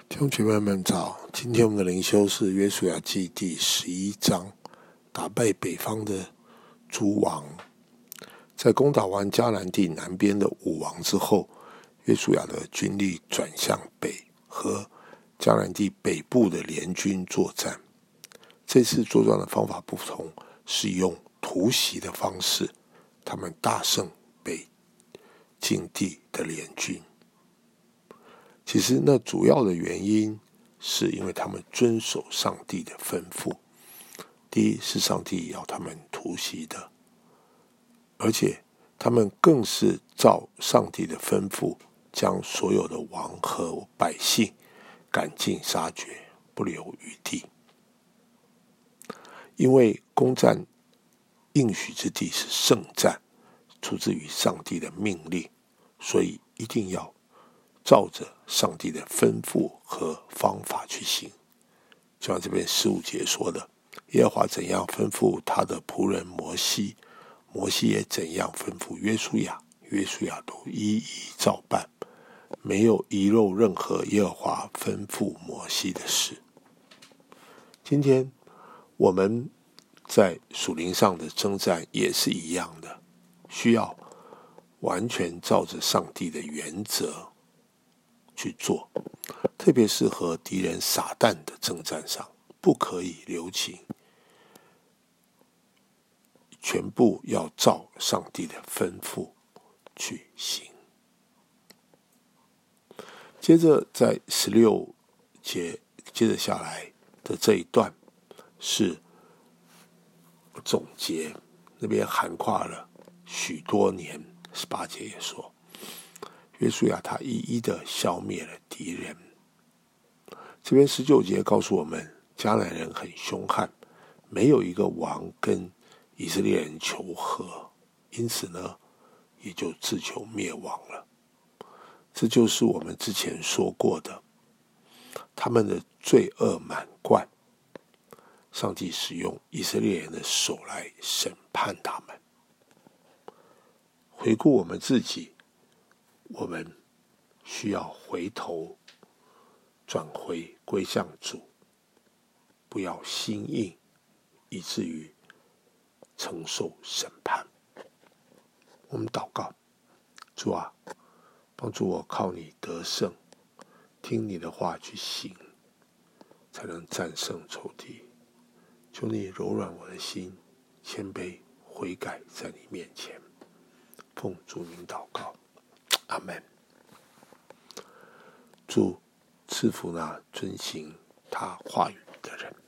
弟兄姐妹们早，今天我们的灵修是约书亚记第11章，打败北方的诸王。在攻打完迦南地南边的5王之后，约书亚的军力转向北，和迦南地北部的联军作战。这次作战的方法不同，是用突袭的方式，他们大胜北境地的联军。其实那主要的原因是因为他们遵守上帝的吩咐。第一是上帝要他们突袭的，而且他们更是照上帝的吩咐，将所有的王和百姓赶尽杀绝，不留余地。因为攻占应许之地是圣战，出自于上帝的命令，所以一定要照着上帝的吩咐和方法去行。就像这边15节说的，耶和华怎样吩咐他的仆人摩西，摩西也怎样吩咐约书亚，约书亚都一一照办，没有遗漏任何耶和华吩咐摩西的事。今天我们在属灵上的征战也是一样的，需要完全照着上帝的原则去做，特别是和敌人撒旦的征战上，不可以留情，全部要照上帝的吩咐去行。接着在16节接着下来的这一段是总结，那边涵跨了许多年。18节也说，约书亚他一一的消灭了敌人。这边19节告诉我们，迦南人很凶悍，没有一个王跟以色列人求和，因此呢，也就自求灭亡了。这就是我们之前说过的，他们的罪恶满贯，上帝使用以色列人的手来审判他们。回顾我们自己，我们需要回头转回归向主，不要心硬，以至于承受审判。我们祷告，主啊，帮助我靠你得胜，听你的话去行，才能战胜仇敌。求你柔软我的心，谦卑悔改在你面前。奉主名祷告，阿们。主赐福那遵行他话语的人。